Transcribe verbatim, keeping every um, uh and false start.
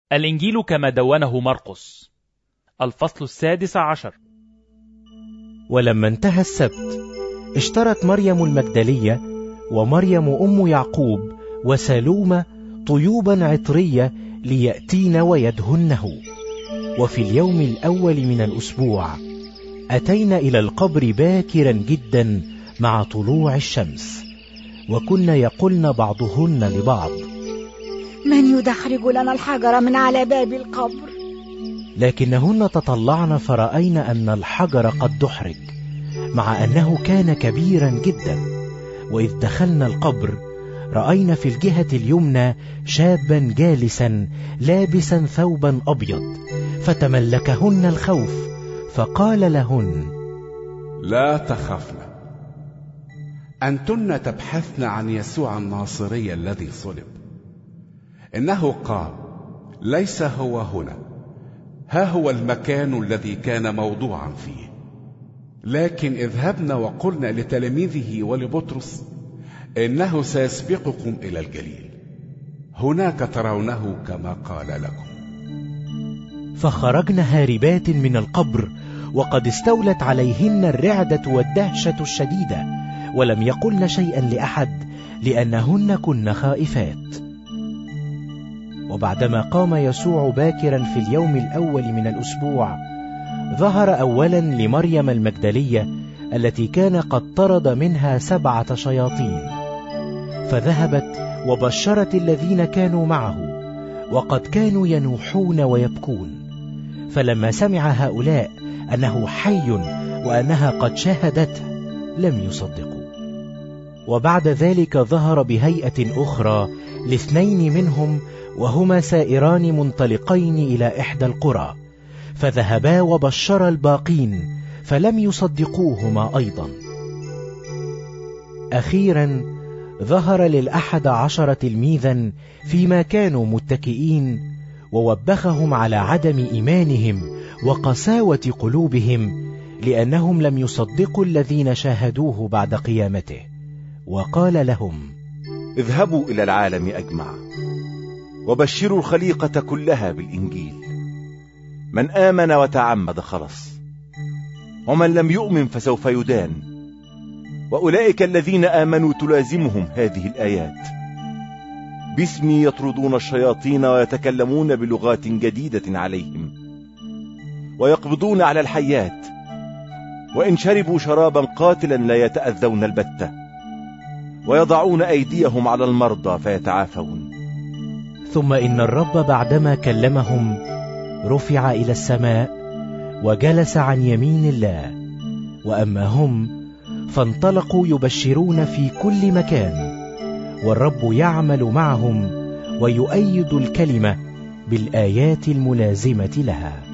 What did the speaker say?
الإنجيل كما دونه مرقس، الفصل السادس عشر. ولما انتهى السبت اشترت مريم المجدلية ومريم أم يعقوب وسالومة طيوبا عطرية ليأتين ويدهنه. وفي اليوم الأول من الأسبوع أتينا إلى القبر باكرا جدا مع طلوع الشمس، وكن يقولن بعضهن لبعض: من يدحرج لنا الحجر من على باب القبر؟ لكنهن تطلعن فرأين أن الحجر قد دحرج، مع أنه كان كبيرا جدا. وإذ دخلنا القبر رأينا في الجهة اليمنى شابا جالسا لابسا ثوبا أبيض، فتملكهن الخوف، فقال لهن: لا تخافن، أنتن تبحثن عن يسوع الناصري الذي صلب. إنه قام، ليس هو هنا، ها هو المكان الذي كان موضوعا فيه. لكن اذهبن وقلن لتلاميذه ولبطرس إنه سيسبقكم إلى الجليل، هناك ترونه كما قال لكم. فخرجن هاربات من القبر وقد استولت عليهن الرعدة والدهشة الشديدة، ولم يقلن شيئا لأحد لأنهن كن خائفات. وبعدما قام يسوع باكرا في اليوم الأول من الأسبوع ظهر أولا لمريم المجدلية التي كان قد طرد منها سبعة شياطين، فذهبت وبشرت الذين كانوا معه، وقد كانوا ينوحون ويبكون. فلما سمع هؤلاء أنه حي وأنها قد شاهدته لم يصدقوا. وبعد ذلك ظهر بهيئة أخرى لاثنين منهم، وهما سائران منطلقين إلى إحدى القرى، فذهبا وبشر الباقين فلم يصدقوهما أيضا. أخيرا ظهر للأحد عشر تلميذا فيما كانوا متكئين، ووبخهم على عدم إيمانهم وقساوة قلوبهم، لأنهم لم يصدقوا الذين شاهدوه بعد قيامته. وقال لهم: اذهبوا إلى العالم أجمع وبشروا الخليقة كلها بالإنجيل. من آمن وتعمد خلص، ومن لم يؤمن فسوف يدان. وأولئك الذين آمنوا تلازمهم هذه الآيات: باسمي يطردون الشياطين ويتكلمون بلغات جديدة عليهم، ويقبضون على الحيات، وإن شربوا شرابا قاتلا لا يتأذون البتة، ويضعون أيديهم على المرضى فيتعافون. ثم إن الرب بعدما كلمهم رفع إلى السماء وجلس عن يمين الله. وأما هم فانطلقوا يبشرون في كل مكان، والرب يعمل معهم ويؤيد الكلمة بالآيات الملازمة لها.